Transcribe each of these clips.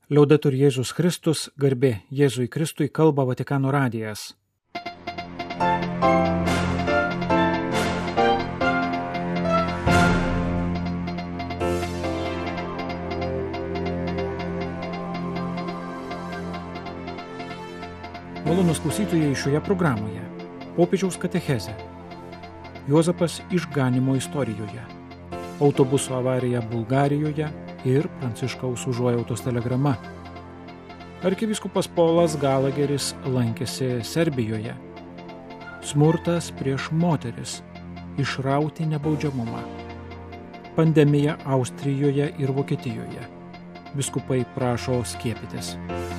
Liaudetur Jėzus Kristus, garbė Jėzui Kristui, kalba Vatikano radijas. Malonūs klausytojai šioje programoje. Popiežiaus katechezė. Juozapas išganymo istorijoje. Autobuso avarija Bulgarijoje ir Pranciškaus užuojautos telegrama. Arkivyskupas Polas Galageris lankėsi Serbijoje. Smurtas prieš moteris. Išrauti nebaudžiamumą. Pandemija Austrijoje ir Vokietijoje. Vyskupai prašo skiepytis.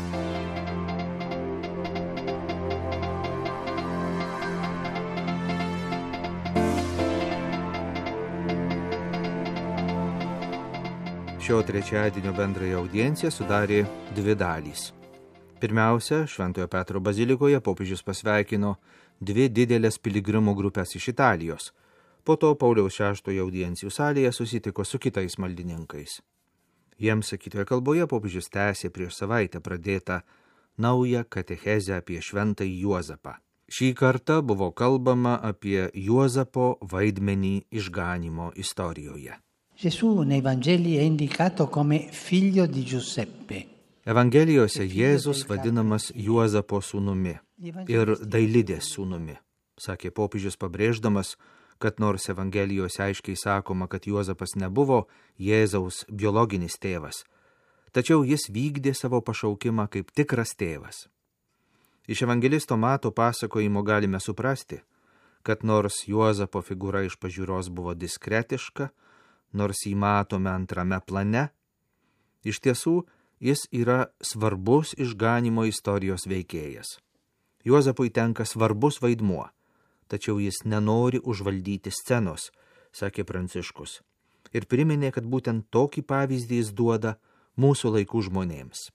Šio trečiadienio bendrąją audienciją sudarė dvi dalys. Pirmiausia, Šventojo Petro bazilikoje popiežius pasveikino dvi didelės piligrimų grupės iš Italijos. Po to Pauliaus VI audiencijų salėje susitiko su kitais maldininkais. Jiems sakytoje kalboje popiežius tęsė prieš savaitę pradėtą naują katechezę apie šventąjį Juozapą. Šį kartą buvo kalbama apie Juozapo vaidmenį išganymo istorijoje. Gesù nei Vangeli è indicato come figlio di Giuseppe. Evangelijose Jėzus vadinamas Juozapo sūnumi ir Dailidės sūnumi, sakė popiežius pabrėždamas, kad nors Evangelijose aiškiai sakoma, kad Juozapas nebuvo Jėzaus biologinis tėvas, tačiau jis vykdė savo pašaukimą kaip tikras tėvas. Iš evangelisto Mato pasakojimo galime suprasti, kad nors Juozapo figūra iš pažiūros buvo diskretiška, nors jį matome antrame plane, iš tiesų jis yra svarbus išganymo istorijos veikėjas. Juozapui tenka svarbus vaidmuo, tačiau jis nenori užvaldyti scenos, sakė Pranciškus, ir priminė, kad būtent tokį pavyzdį jis duoda mūsų laikų žmonėms.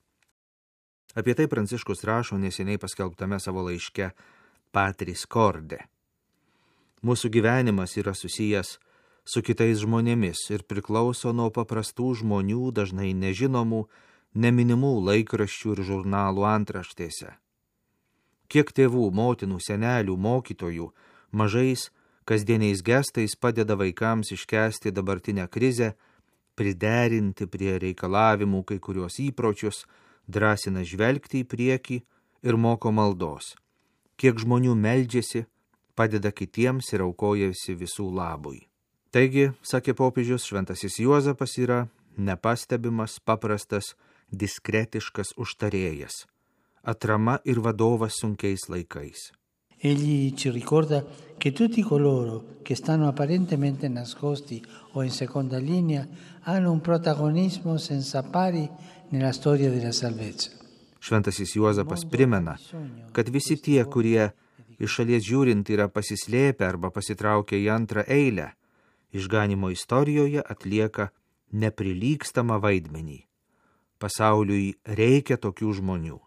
Apie tai Pranciškus rašo neseniai paskelbtame savo laiške Patris Corde. Mūsų gyvenimas yra susijęs su kitais žmonėmis ir priklauso nuo paprastų žmonių, dažnai nežinomų, neminimų laikraščių ir žurnalų antraštėse. Kiek tėvų, motinų, senelių, mokytojų, mažais, kasdieniais gestais padeda vaikams iškęsti dabartinę krizę, priderinti prie reikalavimų kai kurios įpročius, drąsina žvelgti į priekį ir moko maldos. Kiek žmonių meldžiasi, padeda kitiems ir aukojasi visų labui. Taigi, sakė popiežius, šventasis Juozapas yra nepastebimas, paprastas, diskretiškas užtarėjas, atrama ir vadovas sunkiais laikais. Egli ci ricorda che tutti coloro che stanno apparentemente nascosti o in seconda linea hanno un protagonismo senza pari nella storia della salvezza. Šventasis Juozapas primena, kad visi tie, kurie iš šalies žiūrint yra pasislėpę arba pasitraukę į antrą eilę, išganymo istorijoje atlieka neprilygstamą vaidmenį. Pasauliui reikia tokių žmonių.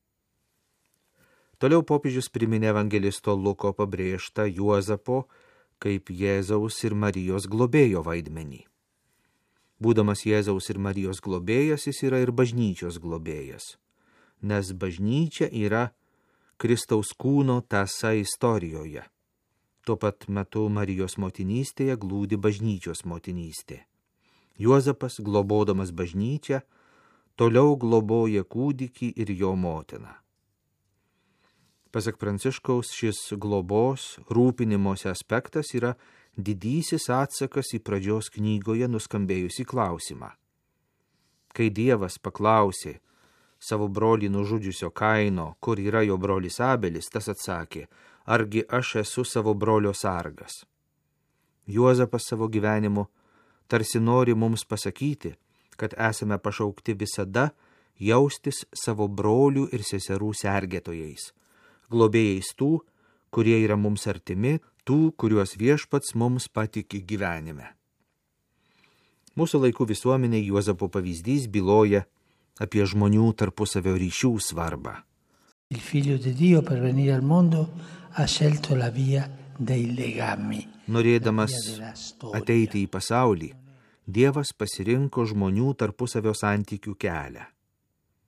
Toliau popiežius priminė evangelisto Luko pabrėžtą Juozapo kaip Jėzaus ir Marijos globėjo vaidmenį. Būdamas Jėzaus ir Marijos globėjas, jis yra ir bažnyčios globėjas, nes bažnyčia yra Kristaus kūno tąsa istorijoje. Tuo pat metu Marijos motinystėje glūdi bažnyčios motinystė. Juozapas, globodamas bažnyčią, toliau globoja kūdikį ir jo motiną. Pasak Pranciškaus, šis globos, rūpinimosi aspektas yra didysis atsakas į pradžios knygoje nuskambėjusį klausimą. Kai Dievas paklausė savo brolį nužudžiusio Kaino, kur yra jo brolis Abelis, tas atsakė, argi aš esu savo brolio sargas. Juozapas savo gyvenimu tarsi nori mums pasakyti, kad esame pašaukti visada jaustis savo brolių ir seserų sergėtojais, globėjais tų, kurie yra mums artimi, tų, kuriuos Viešpats mums patiki gyvenime. Mūsų laikų visuomenė Juozapo pavyzdys byloja apie žmonių tarpusavio ryšių svarbą. Il figlio di Dio per venire al mondo ha scelto la via dei legami. Norėdamas ateiti į pasaulį, Dievas pasirinko žmonių tarpusavio santykių kelią.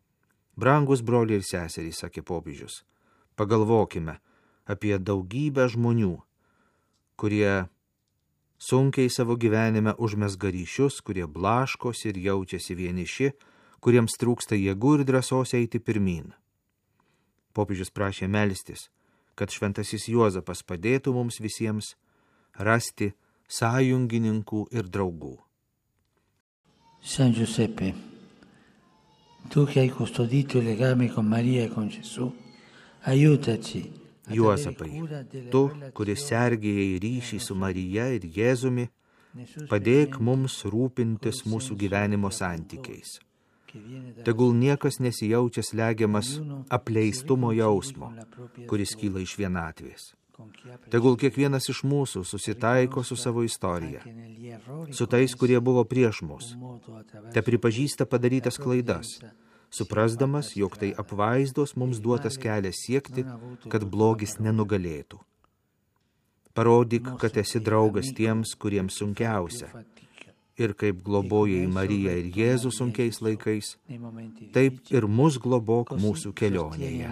Brangus broliai ir seserys, sakė popiežius, pagalvokime apie daugybę žmonių, kurie sunkiai savo gyvenime užmezga ryšius, kurie blaškosi ir jaučiasi vieniši, kuriems trūksta jėgų ir drąsos eiti pirmyn. Popiežius prašė melstis, kad šventasis Juozapas padėtų mums visiems rasti sąjungininkų ir draugų. San Giuseppe, tu che hai custodito il legame con Maria e con Gesù, aiutaci. Juozapai, tu, kuris sergėjai ryšį su Marija ir Jėzumi, padėk mums rūpintis mūsų gyvenimo santykiais. Tegul niekas nesijaučia slegiamas apleistumo jausmo, kuris kyla iš vienatvės. Tegul kiekvienas iš mūsų susitaiko su savo istorija, su tais, kurie buvo prieš mus, te pripažįsta padarytas klaidas, suprasdamas, jog tai apvaizdos mums duotas kelias siekti, kad blogis nenugalėtų. Parodyk, kad esi draugas tiems, kuriems sunkiausia. Ir kaip globojai Mariją ir Jėzų sunkiais laikais, taip ir mus globok mūsų kelionėje.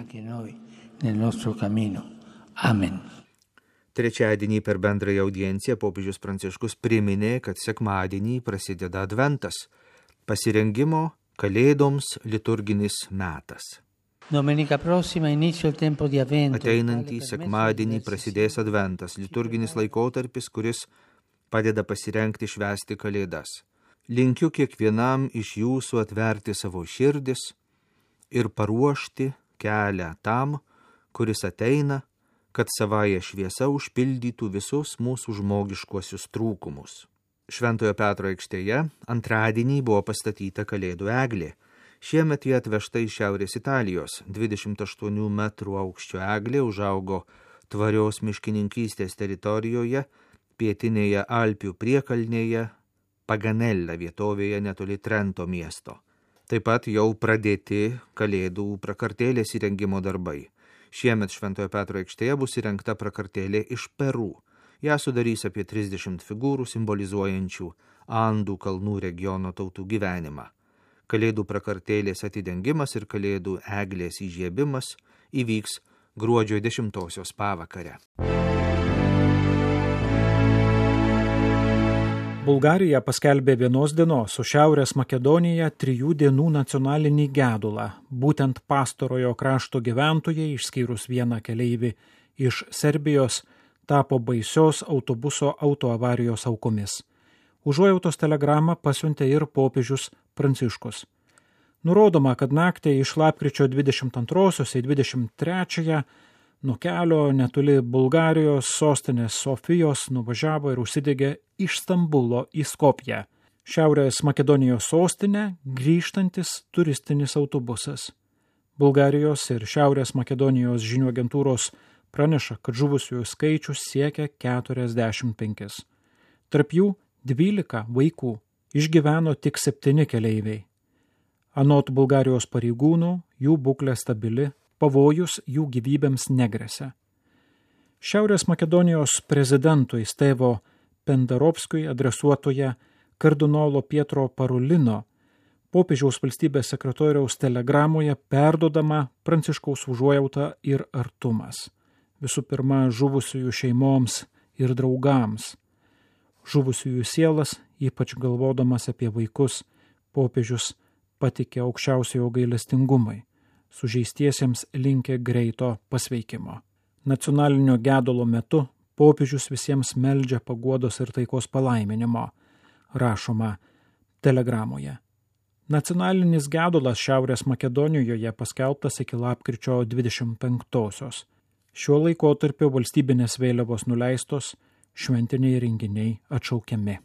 Amen. Trečiadienį per bendrąją audienciją popiežius Pranciškus priminė, kad sekmadienį prasideda Adventas, pasirengimo Kalėdoms liturginis metas. Ateinantį sekmadienį prasidės Adventas, liturginis laikotarpis, kuris padeda pasirengti švęsti Kalėdas. Linkiu kiekvienam iš jūsų atverti savo širdis ir paruošti kelią tam, kuris ateina, kad savąją šviesą užpildytų visus mūsų žmogiškuosius trūkumus. Šventojo Petro aikštėje antradienį buvo pastatyta Kalėdų eglė. Šiemet jie atvežta iš Šiaurės Italijos. 28 metrų aukščio eglė užaugo tvarios miškininkystės teritorijoje, pietinėje Alpių priekalnėje, Paganella vietovėje netoli Trento miesto. Taip pat jau pradėti Kalėdų prakartėlės įrengimo darbai. Šiemet Šventojo Petro aikštėje bus įrengta prakartėlė iš Peru. Ją sudarys apie 30 figūrų simbolizuojančių Andų kalnų regiono tautų gyvenimą. Kalėdų prakartėlės atidengimas ir Kalėdų eglės įžiebimas įvyks gruodžio 10 pavakare. Bulgarija paskelbė vienos dienos su Šiaurės Makedonija 3 dienų nacionalinį gedulą. Būtent pastarojo krašto gyventojai, išskyrus vieną keleivį iš Serbijos, tapo baisios autobuso autoavarijos aukomis. Užuojautos telegramą pasiuntė ir popiežius Pranciškus. Nurodoma, kad naktį iš lapkričio 22 į 23 nuo kelio netoli Bulgarijos sostinės Sofijos nuvažiavo ir užsidegė iš Stambulo į Skopję, Šiaurės Makedonijos sostinę, grįžtantis turistinis autobusas. Bulgarijos ir Šiaurės Makedonijos žinių agentūros praneša, kad žuvusiųjų skaičius siekia 45. Tarp jų 12 vaikų, išgyveno tik 7 keleiviai. Anot Bulgarijos pareigūnų, jų būklė stabili, pavojus jų gyvybėms negresia. Šiaurės Makedonijos prezidentui Stevo Pendarovskiui adresuotoje kardinolo Pietro Parulino popiežiaus valstybės sekretoriaus telegramoje perdodama Pranciškaus užuojauta ir artumas. Visų pirma, žuvusiųjų šeimoms ir draugams. Žuvusiųjų sielas, ypač galvodamas apie vaikus, popiežius patikė aukščiausiojo gailestingumui. Sužeistiesiems linkė greito pasveikimo. Nacionalinio gedulo metu popiežius visiems meldžia paguodos ir taikos palaiminimo, rašoma telegramoje. Nacionalinis gedulas Šiaurės Makedonijoje paskelbtas iki lapkričio 25-osios. Šiuo laikotarpiu valstybinės vėliavos nuleistos, šventiniai renginiai atšaukiami.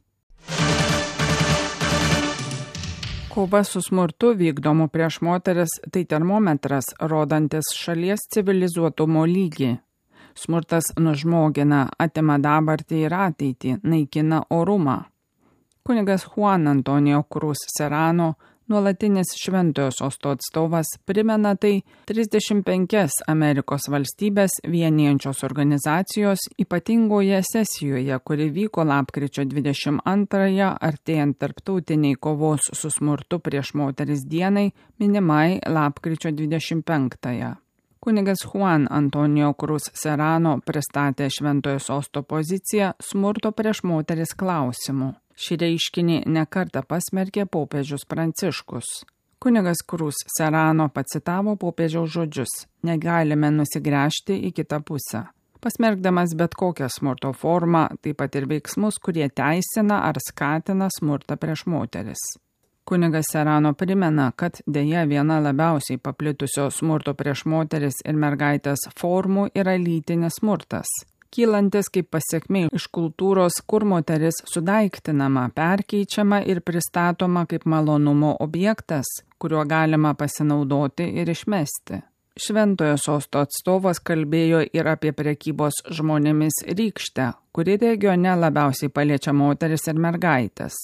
Kova su smurtu vykdomu prieš moteris tai termometras, rodantis šalies civilizuotumo lygį. Smurtas nužmogina, atima dabartį ir ateitį, naikina orumą. Kunigas Juan Antonio Cruz Serrano Nuolatinis Šventojo Sosto atstovas primena tai 35 Amerikos valstybės vienijančios organizacijos ypatingoje sesijoje, kuri vyko lapkričio 22-ąją, artėjant tarptautiniai kovos su smurtu prieš moteris dienai, minimai lapkričio 25-ąją. Kunigas Juan Antonio Cruz Serrano pristatė Šventojo Sosto poziciją smurto prieš moteris klausimu. Šį reiškinį nekartą pasmerkė popiežius Pranciškus. Kunigas Cruz Serrano pacitavo popiežiaus žodžius: negalime nusigręžti į kitą pusę. Pasmerkdamas bet kokią smurto formą, taip pat ir veiksmus, kurie teisina ar skatina smurtą prieš moteris. Kunigas Serrano primena, kad dėja viena labiausiai paplitusio smurto prieš moteris ir mergaitės formų yra lytinis smurtas, kylantis kaip pasekmė iš kultūros, kur moteris sudaiktinama, perkeičiama ir pristatoma kaip malonumo objektas, kuriuo galima pasinaudoti ir išmesti. Šventojo Sosto atstovas kalbėjo ir apie prekybos žmonėmis rykštę, kuri regione labiausiai paliečia moteris ir mergaitės.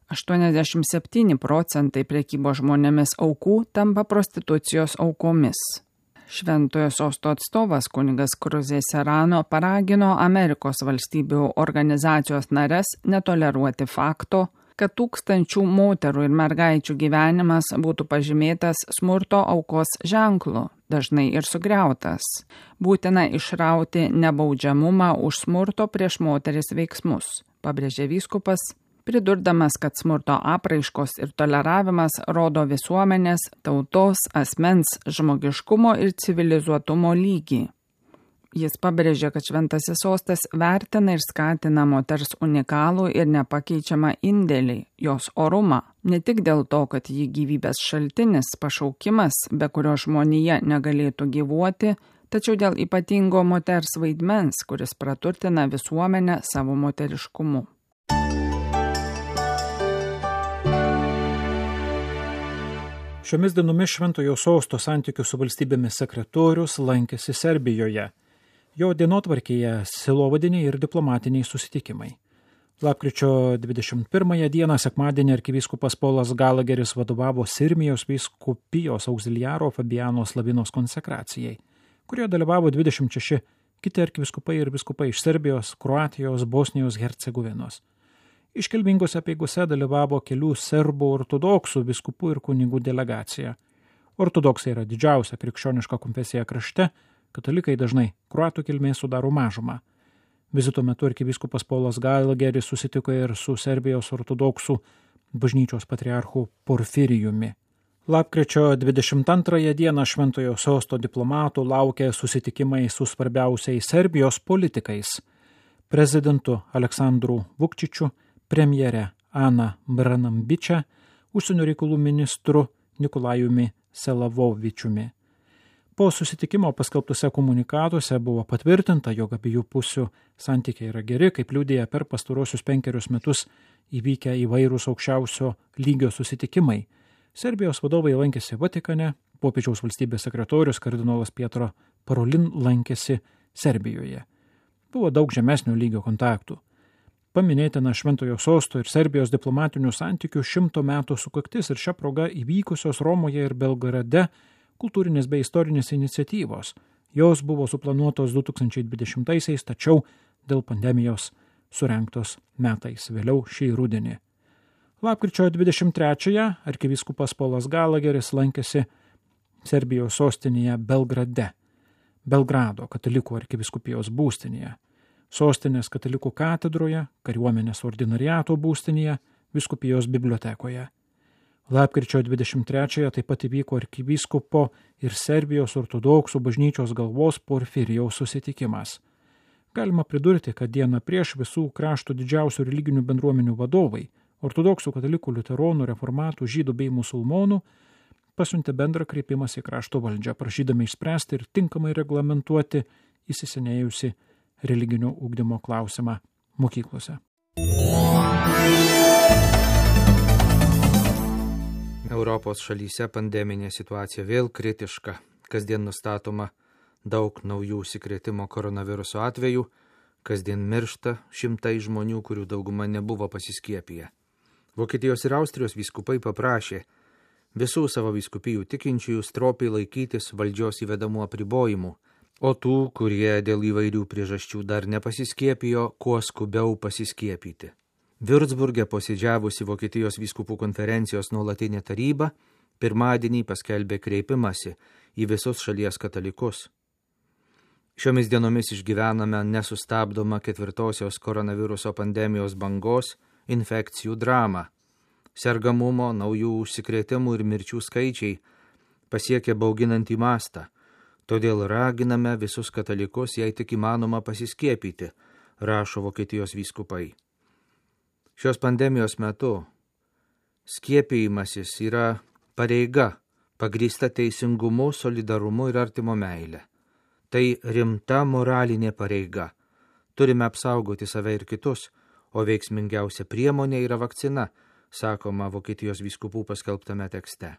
87% prekybos žmonėmis aukų tampa prostitucijos aukomis. Šventojo Sosto atstovas kunigas Cruz Serrano paragino Amerikos valstybių organizacijos nares netoleruoti fakto, kad tūkstančių moterų ir mergaičių gyvenimas būtų pažymėtas smurto aukos ženklu, dažnai ir sugriautas. Būtina išrauti nebaudžiamumą už smurto prieš moteris veiksmus, pabrėžė vyskupas, pridurdamas, kad smurto apraiškos ir toleravimas rodo visuomenės, tautos, asmens, žmogiškumo ir civilizuotumo lygį. Jis pabrėžė, kad Šventasis Sostas vertina ir skatina moters unikalų ir nepakeičiamą indėlį, jos orumą, ne tik dėl to, kad ji gyvybės šaltinis, pašaukimas, be kurio žmonija negalėtų gyvuoti, tačiau dėl ypatingo moters vaidmens, kuris praturtina visuomenę savo moteriškumu. Šiomis dienomis Šventojo Sosto santykių su valstybėmis sekretorius lankėsi Serbijoje. Jo dienotvarkėje sielovadiniai ir diplomatiniai susitikimai. Lapkričio 21 dieną sekmadienį arkivyskupas Polas Galageris vadovavo Sirmijos vyskupijos auxiliaro Fabiano Slavinos konsekracijai, kurioje dalyvavo 26 kiti arkivyskupai ir vyskupai iš Serbijos, Kroatijos, Bosnijos, Hercegovinos. Iškilmingose apeigose dalyvavo kelių serbų ortodoksų vyskupų ir kunigų delegacija. Ortodoksai yra didžiausia krikščioniška konfesija krašte, katalikai dažnai kroatų kilmės sudaro mažumą. Vizito metu arkivyskupas Polas Galageris susitiko ir su Serbijos ortodoksų bažnyčios patriarchu Porfirijumi. Lapkričio 22 dieną Šventojo Sosto diplomatų laukia susitikimai su svarbiausiais Serbijos politikais: prezidentu Aleksandru Vukčičiu, premjere Ana Branambičia, užsienio reikalų ministru Nikolajumi Selavovičiumi. Po susitikimo paskelbtuose komunikatuose buvo patvirtinta, jog abiejų pusių santykiai yra geri, kaip liudija per pastarosius 5 metus įvykę įvairūs aukščiausio lygio susitikimai. Serbijos vadovai lankėsi Vatikane, popiežiaus valstybės sekretorius kardinolas Pietro Parolin lankėsi Serbijoje. Buvo daug žemesnio lygio kontaktų. Paminėtina Šventojo Sosto ir Serbijos diplomatinių santykių 100 metų sukaktis ir šią progą įvykusios Romoje ir Belgrade kultūrinės bei istorinės iniciatyvos. Jos buvo suplanuotos 2020-aisiais, tačiau dėl pandemijos surengtos metais vėliau šį rudenį. Lapkričio 23-ąją arkivyskupas Polas Galageris lankėsi Serbijos sostinėje Belgrado katalikų arkivyskupijos būstinėje, sostinės katalikų katedroje, kariuomenės ordinariato būstinėje, vyskupijos bibliotekoje. Lapkričio 23-ąją taip pat įvyko arkivyskupo ir Serbijos ortodoksų bažnyčios galvos Porfirijaus susitikimas. Galima pridurti, kad dieną prieš visų krašto didžiausių religinių bendruomenių vadovai, ortodoksų, katalikų, liuteronų, reformatų, žydų bei musulmonų, pasiuntė bendrą kreipimąsi į krašto valdžią, prašydami išspręsti ir tinkamai reglamentuoti įsisenėjusi religinio ugdymo klausimą mokyklose. Europos šalyse pandeminė situacija vėl kritiška. Kasdien nustatoma daug naujų užsikrėtimo koronaviruso atvejų, kasdien miršta šimtai žmonių, kurių dauguma nebuvo pasiskiepiję. Vokietijos ir Austrijos vyskupai paprašė Visų savo vyskupijų tikinčiųjų stropiai laikytis valdžios įvedamų apribojimų, o tų, kurie dėl įvairių priežasčių dar nepasiskiepijo, kuo skubiau pasiskiepyti. Viurcburge posėdžiavusi Vokietijos vyskupų konferencijos nuolatinė taryba pirmadienį paskelbė kreipimąsi į visus šalies katalikus. Šiomis dienomis išgyvename nesustabdomą 4-osios koronaviruso pandemijos bangos infekcijų dramą. Sergamumo, naujų užsikrėtimų ir mirčių skaičiai pasiekė bauginantį mastą, todėl raginame visus katalikus, jei tik įmanoma, pasiskiepyti, rašo Vokietijos vyskupai. Šios pandemijos metu skiepijimasis yra pareiga, pagrįsta teisingumu, solidarumu ir artimo meile. Tai rimta moralinė pareiga. Turime apsaugoti save ir kitus, o veiksmingiausia priemonė yra vakcina, sakoma Vokietijos vyskupų paskelbtame tekste.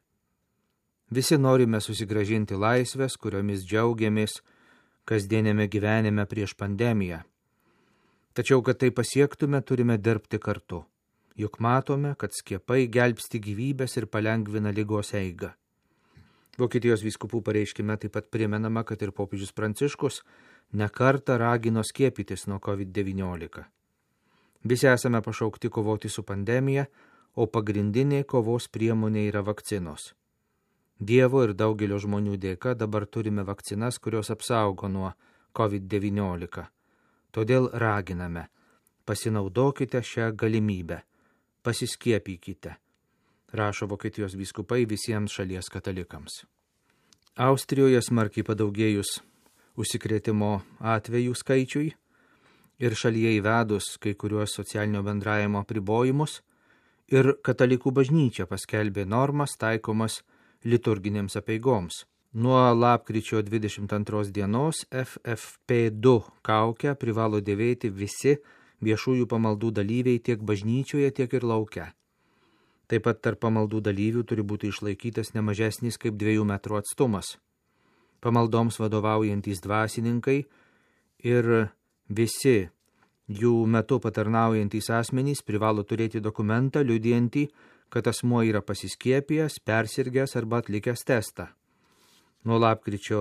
Visi norime susigrąžinti laisvės, kuriomis džiaugiamės kasdienėme gyvenime prieš pandemiją. Tačiau, kad tai pasiektume, turime dirbti kartu. Juk matome, kad skiepai gelbsti gyvybės ir palengvina ligos eigą. Vokietijos vyskupų pareiškime taip pat primenama, kad ir popiežius Pranciškus nekartą ragino skiepytis nuo COVID-19. Visi esame pašaukti kovoti su pandemija, o pagrindinė kovos priemonė yra vakcinos. Dievo ir daugelio žmonių dėka dabar turime vakcinas, kurios apsaugo nuo COVID-19. Todėl raginame, pasinaudokite šią galimybę, pasiskiepykite, rašo Vokietijos vyskupai visiems šalies katalikams. Austrijoje smarkiai padaugėjus užsikrėtimo atvejų skaičiui ir šalyje įvedus kai kuriuos socialinio bendravimo apribojimus, ir katalikų bažnyčia paskelbė normas taikomas liturginėms apeigoms. Nuo lapkričio 22 dienos FFP2 kaukę privalo dėvėti visi viešųjų pamaldų dalyviai tiek bažnyčioje, tiek ir lauke. Taip pat tarp pamaldų dalyvių turi būti išlaikytas nemažesnis kaip 2 metrų atstumas. Pamaldoms vadovaujantys dvasininkai ir visi jų metu patarnaujantys asmenys privalo turėti dokumentą liudijantį, kad asmuo yra pasiskiepijęs, persirgęs arba atlikęs testą. Nuo lapkričio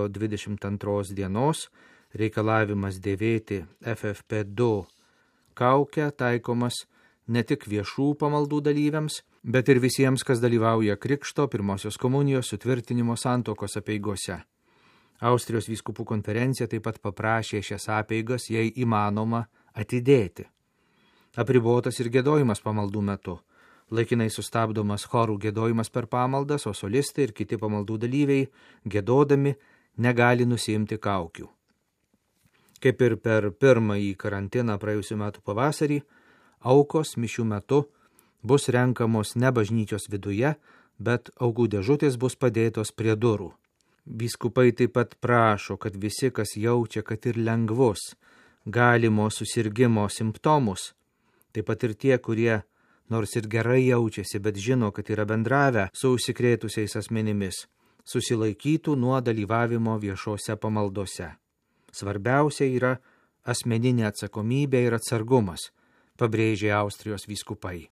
22 dienos reikalavimas dėvėti FFP2 kaukę taikomas ne tik viešų pamaldų dalyviams, bet ir visiems, kas dalyvauja krikšto, pirmosios komunijos, sutvirtinimo santuokos apeigose. Austrijos vyskupų konferencija taip pat paprašė šias apeigas, jei įmanoma, atidėti. Apribotas ir giedojimas pamaldų metu. Laikinai sustabdomas chorų giedojimas per pamaldas, o solistai ir kiti pamaldų dalyviai giedodami negali nusiimti kaukių. Kaip ir per pirmąjį karantiną praėjusių metų pavasarį, aukos mišių metu bus renkamos ne bažnyčios viduje, bet aukų dėžutės bus padėtos prie durų. Vyskupai taip pat prašo, kad visi, kas jaučia, kad ir lengvus galimo susirgimo simptomus, taip pat ir tie, kurie nors ir gerai jaučiasi, bet žino, kad yra bendravę su užsikrėtusiais asmenimis, susilaikytų nuo dalyvavimo viešose pamaldose. Svarbiausia yra asmeninė atsakomybė ir atsargumas, pabrėžė Austrijos vyskupai.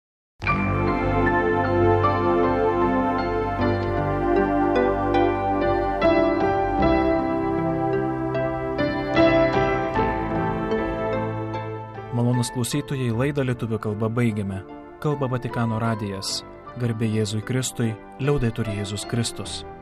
Malonūs klausytojai, laidą lietuvių kalba baigiame. Kalba Vatikano radijas. Garbė Jėzui Kristui, liaudetur Jėzus Kristus.